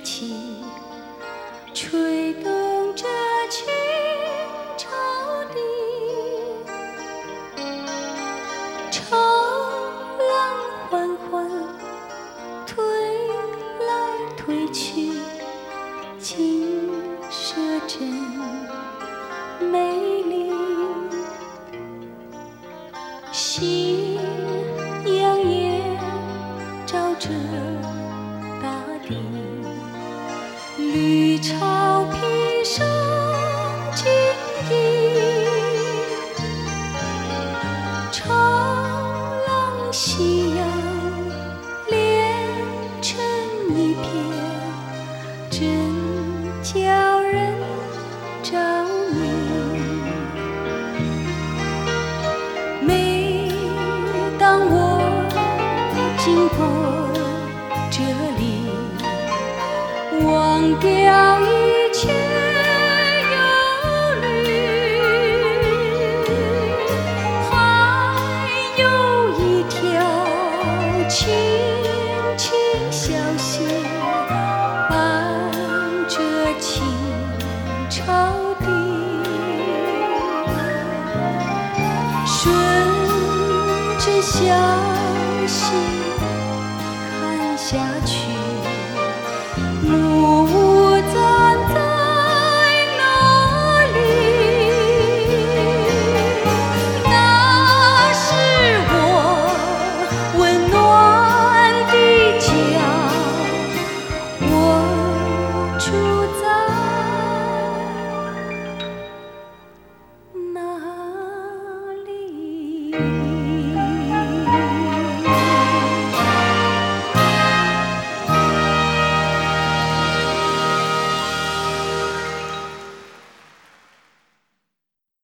气，吹动着青草地。长浪缓缓推来推去，金色真美丽。夕阳也照着大地，绿草披上荆棘。长浪夕阳连成一片，真叫人着迷。每当我经过这里，忘掉一切忧虑，还有一条清清小溪伴着青草地，顺着小溪